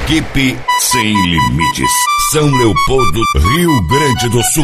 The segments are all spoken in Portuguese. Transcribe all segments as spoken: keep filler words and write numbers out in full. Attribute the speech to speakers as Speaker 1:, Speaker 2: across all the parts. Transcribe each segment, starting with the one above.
Speaker 1: Equipe Sem Limites, São Leopoldo, Rio Grande do Sul.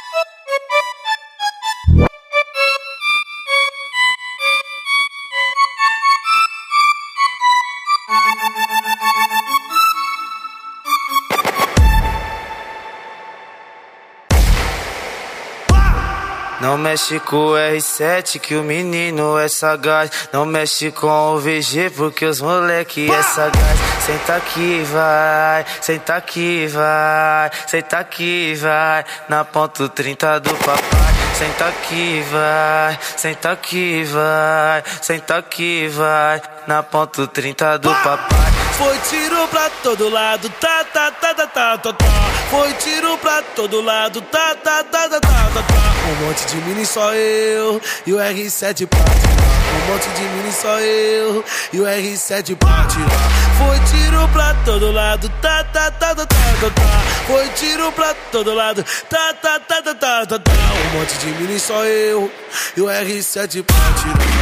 Speaker 2: Não mexe com o R sete que o menino é sagaz. Não mexe com o V G porque os moleque é sagaz. Senta aqui vai, senta aqui vai, senta aqui vai, na ponto trinta do papai. Senta aqui vai, senta aqui vai, senta aqui vai, na ponto trinta do papai.
Speaker 3: Foi tiro pra todo lado, tá, tá, tá, tá, tá, tá, tá. Foi tiro pra todo lado, tá, tá, tá, tá, tá, tá, tá. Um monte de mini só eu e o R sete pra tirar. Um monte de mini só eu e o R sete pra tirar. Foi tiro pra todo lado, tá, tá, tá, tá, tá, tá, tá. Foi tiro pra todo lado, tá, tá, tá, tá, tá, tá, tá. Um monte de mini só eu e o R sete pra tirar.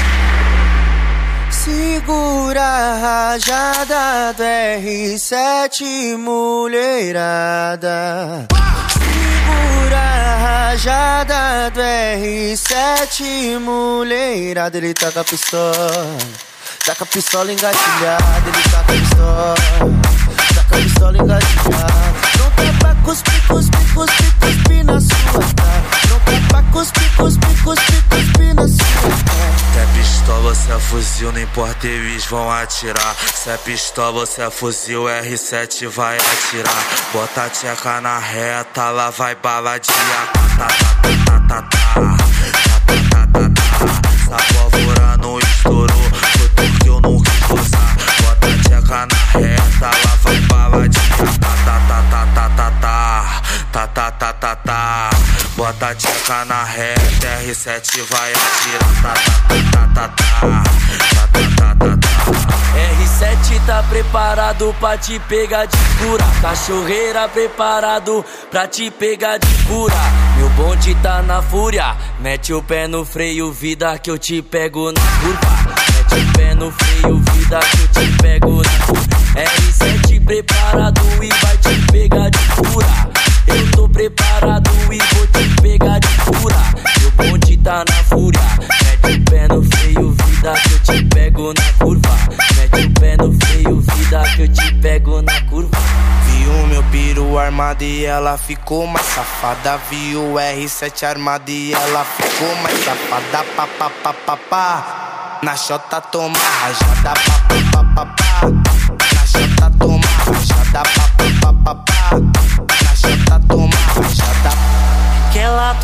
Speaker 4: Segura a rajada do R sete, mulherada. Segura a rajada do R sete, mulherada. Ele tá com a pistola, tá com a pistola engatilhada. Ele tá com a pistola, tá com a pistola engatilhada. Não tá pra cuspir, cuspir, cuspir, cuspir na sua cara. Não tá pra cuspir, cuspir, cuspir, cuspir na sua cara.
Speaker 2: Se é pistola, se é fuzil, não importa, eles vão atirar. Se é pistola, se é fuzil, R sete vai atirar. Bota a tcheca na reta, lá vai bala de A K. Tá, tá, tá, tá, tá, tá, tá, tá, tá. Essa pólvora não estourou, foi porque eu não quis usar. Bota a tcheca na reta, lá vai bala de A K. Tá, tá, tá, tá, tá, tá, tá, tá, tá, tá, tá. Bota a tcheca na reta, R sete vai atirar. Tá, tá, tá, tá, tá, tá, tá, tá, tá, tá.
Speaker 5: R sete tá preparado pra te pegar de cura. Cachorreira preparado pra te pegar de cura. Meu bonde tá na fúria, mete o pé no freio, vida, que eu te pego na curva. Mete o pé no freio, vida, que eu te pego na curva. R sete preparado e vai te pegar de cura. Eu tô preparado e vou te pegar de cura. Meu bonde tá na fúria, mete o pé no freio, vida, que eu te pego na curva. Mete o pé no freio, vida, que eu te pego na curva.
Speaker 2: Vi o meu piru armado e ela ficou mais safada. Vi o R sete armado e ela ficou mais safada. Pá, pá, pá, pá, pá. Na chota toma rajada. Pá, pá, pá, pá, pá. Na chota toma rajada. Pá, pá, pá, pá, pá. Na chota toma rajada.
Speaker 4: Que ela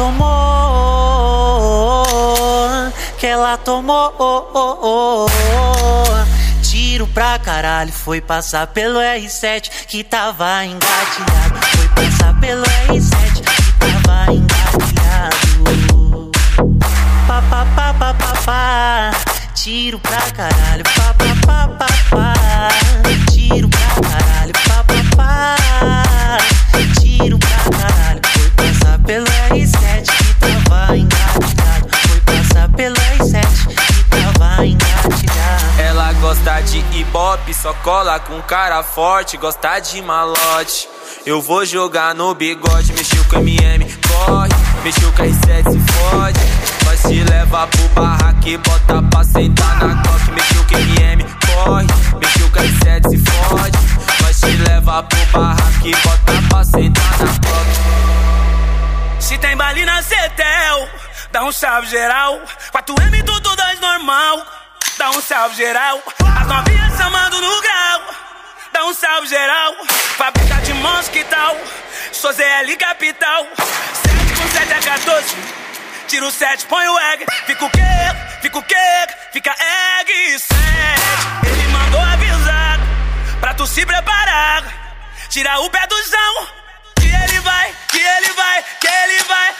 Speaker 4: tomou, que ela tomou. Tiro pra caralho, foi passar pelo R sete que tava engatilhado. Foi passar pelo R sete que tava engatilhado. Pá, pá, pá, pá, pá, pá. Tiro pra caralho, pá, pá, pá, pá, pá. Tiro pra caralho, pá, pá, pá. Tiro pra caralho, foi passar pelo R sete que tava engatilhado. Foi passar pelo R sete que tava engatilhado.
Speaker 5: Ela gosta de ibope, só cola com cara forte. Gosta de malote, eu vou jogar no bigode. Mexeu com M M, corre. Mexeu com R sete, se fode. Nós te leva pro barraque, bota pra sentar na coque. Mexeu com M M, corre. Mexeu com R sete, se fode. Nós te leva pro barraque, bota pra sentar na coque.
Speaker 3: Se tem baile na Cetel, dá um salve geral. quatro M tudo dois normal, dá um salve geral. As novinhas chamando no grau, dá um salve geral. Fábrica de mosquital, sou Z L capital. sete com sete a quatorze, tira o sete, põe o egg. Fica o quê? Fica o quê? Fica egg sete. Ele mandou avisar pra tu se preparar. Tira o pé do chão, que ele vai, que ele vai, que ele vai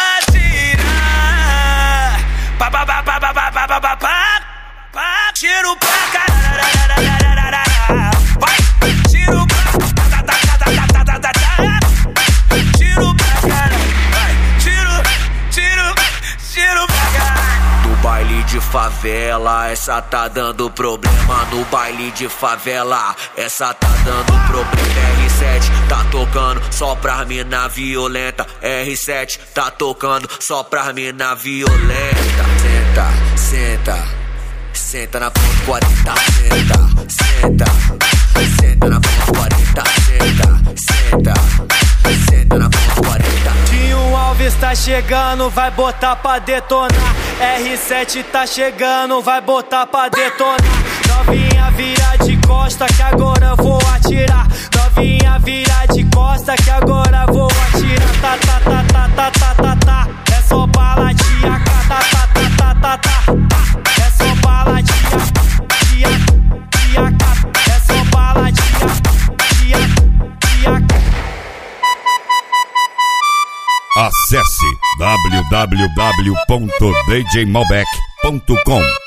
Speaker 3: atirar. Pá, pá, pá, pá, pá, pá, pá, pá, pá, pá. Tiro pra caralho, vai. Tiro pra tiro pra caralho, vai. Tiro, tiro, tiro pra caralho.
Speaker 2: Do baile de favela
Speaker 6: favela. Essa tá dando problema no baile de favela. Essa tá dando problema. R sete tá tocando só pra mina violenta. R sete tá tocando só pra mina violenta. Senta, senta, senta na ponta quarenta. Senta, senta, senta na ponta quarenta. Senta, senta, senta na ponta quarenta.
Speaker 7: Dinho Alves tá chegando, vai botar pra detonar. R sete tá chegando, vai botar pra detonar. Novinha vira de costa que agora eu vou atirar. Novinha vira de costa que agora eu vou atirar. Tá, tá, tá, tá, tá, tá, tá, tá. É só bala de A K. Tá, tá, tá, tá, tá, tá. É só bala de A K. É só bala de A K.
Speaker 1: Acesse w w w ponto d j malbec ponto com.